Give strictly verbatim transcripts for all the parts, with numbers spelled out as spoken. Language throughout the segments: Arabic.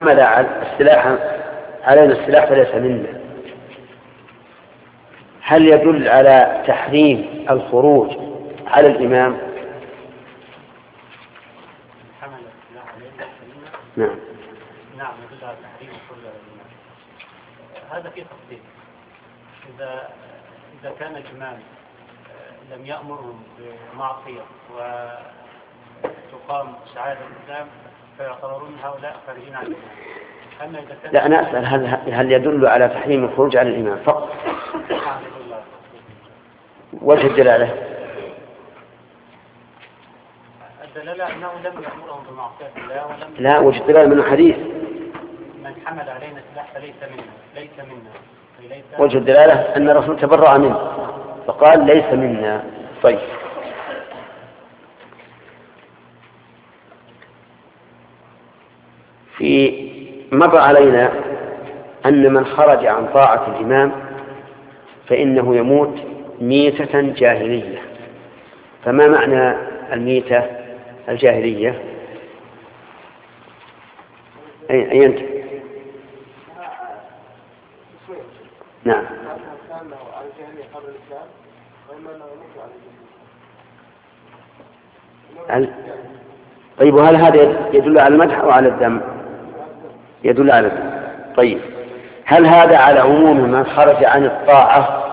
حمل السلاح علينا السلاح فليس منا، هل يدل على تحريم الخروج على الإمام؟ حمل السلاح علينا نعم نعم يدل على تحريم الخروج على الإمام. هذا في تفصيل. إذا إذا كان الإمام لم يأمرهم بمعصية وتقام شعائر الإسلام فيعتبرون هؤلاء خارجين عن الإمام. أما إذا كان لا أنا أسأل هل, هل يدل على تحريم الخروج على الإمام فقط؟ وجه الدلالة؟ الدلالة أنه لم يأمرهم بمعصية الله ولم لا، وجه الدلالة من الحديث من حمل علينا السلاح فليس منا ليس منا فليس وجه الدلالة أن الرسول تبرأ منه فقال ليس منا. طيب، في مر علينا أن من خرج عن طاعة الإمام فإنه يموت ميتة جاهلية. فما معنى الميتة الجاهلية؟ أي أنت؟ نعم. طيب، وهل هذا يدل على المدح أو على الذم؟ يدل على الذم. طيب، هل هذا على عموم من خرج عن الطاعة؟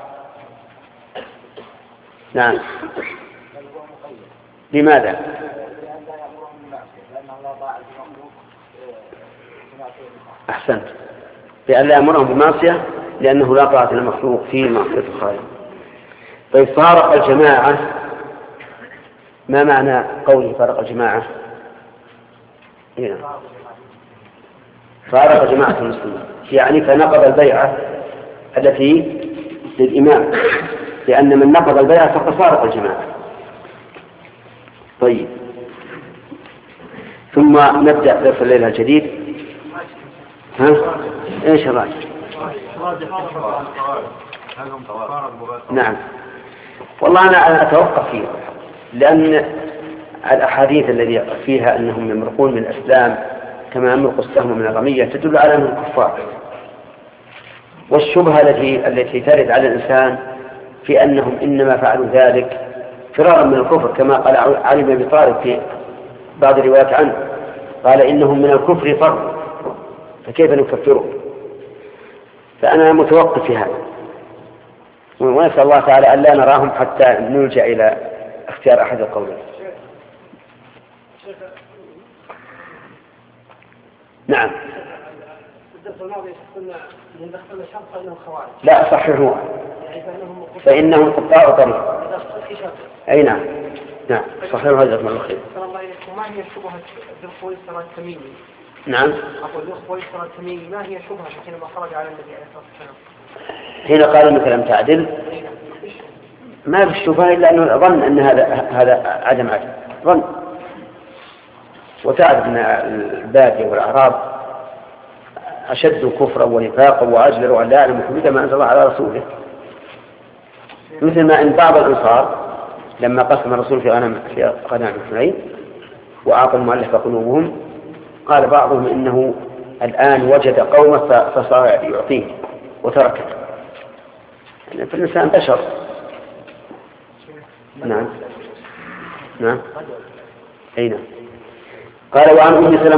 نعم. لماذا؟ أحسنت، لأن لا يأمرهم بمعصية لأنه لا طاعة للمخلوق فيه معصية الخالق. طيب، فارق الجماعة، ما معنى قوله فارق الجماعة؟ هنا فارق جماعة المسلمين، يعني فنقض البيعة التي للإمام، لأن من نقض البيعة فقد فارق الجماعة. طيب، ثم نبدأ درس الليلة الجديد. ها؟ ايش الراجح؟ نعم، والله أنا أتوقف فيه، لأن الأحاديث الذي فيها أنهم يمرقون من الإسلام كما يمرق السهم من الرمية تدل على أنهم كفار. والشبهة التي التي ترد على الإنسان في أنهم إنما فعلوا ذلك فرارا من الكفر، كما قال علي بن أبي طالب في بعض الروايات عنه، قال إنهم من الكفر فروا فكيف نكفرهم؟ فأنا متوقف في هذا، ونسأل الله تعالى أن لا نراهم حتى نلجأ إلى اختيار أحد القولين. نعم. لا، صححوا فإنهم قطاع طريق. أي نعم نعم صححوا هذا من الخير. ما هي شبهة ذو الخويصرة التميمي؟ نعم. أقول ذو الخويصرة التميمي ما هي شبهة حينما خرج على النبي عليه الصلاة والسلام؟ حين قال إنك لم تعدل، ما في الشبهة إلا أنه ظن أن هذا هذا عدم عدل، ظن. وتعرف أن البادية والأعراب أشد كفرا ونفاقا وأجدر أن لا يعلم حدود ما أنزل الله على رسوله، مثل ما إن بعض الأنصار لما قسم الرسول في غنم في غنم حنين وأعطى المؤلف قلوبهم، قال بعضهم إنه الآن وجد قومه فصار يعطيه وتركه، يعني في الإنسان بشر. نعم نعم أين قال وعن أم سلمة